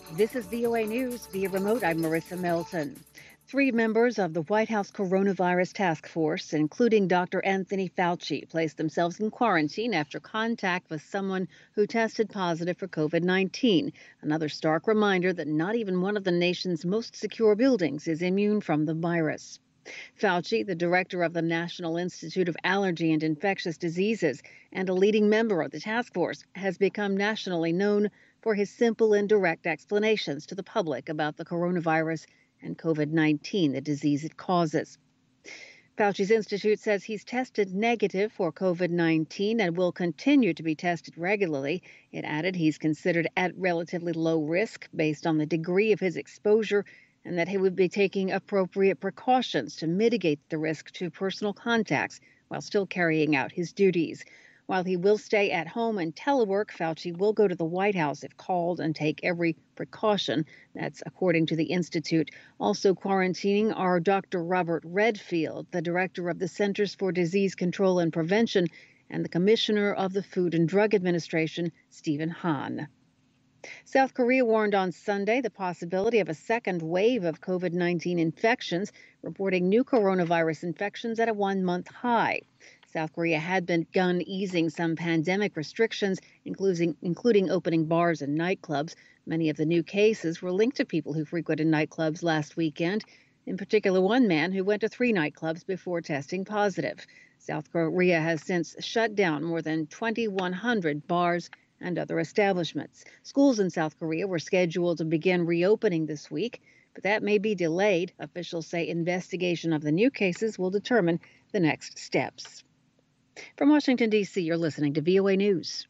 This is VOA News via remote. I'm Marissa Melton. Three members of the White House coronavirus task force, including Dr. Anthony Fauci, placed themselves in quarantine after contact with someone who tested positive for COVID 19. Another stark reminder that not even one of the nation's most secure buildings is immune from the virus. Fauci, the director of the National Institute of Allergy and Infectious Diseases and a leading member of the task force, has become nationally known for his simple and direct explanations to the public about the coronavirus and COVID 19, the disease it causes. Fauci's institute says he's tested negative for COVID 19 and will continue to be tested regularly. It added he's considered at relatively low risk based on the degree of his exposure and that he would be taking appropriate precautions to mitigate the risk to personal contacts while still carrying out his duties. While he will stay at home and telework, Fauci will go to the White House if called and take every precaution. That's according to the Institute. Also quarantining are Dr. Robert Redfield, the director of the Centers for Disease Control and Prevention, and the commissioner of the Food and Drug Administration, Stephen Hahn. South Korea warned on Sunday the possibility of a second wave of COVID 19 infections, reporting new coronavirus infections at a 1 month high. South Korea had begun easing some pandemic restrictions, including opening bars and nightclubs. Many of the new cases were linked to people who frequented nightclubs last weekend, in particular, one man who went to three nightclubs before testing positive. South Korea has since shut down more than 2,100 bars and other establishments. Schools in South Korea were scheduled to begin reopening this week, but that may be delayed. Officials say investigation of the new cases will determine the next steps. From Washington, D.C., you're listening to VOA News.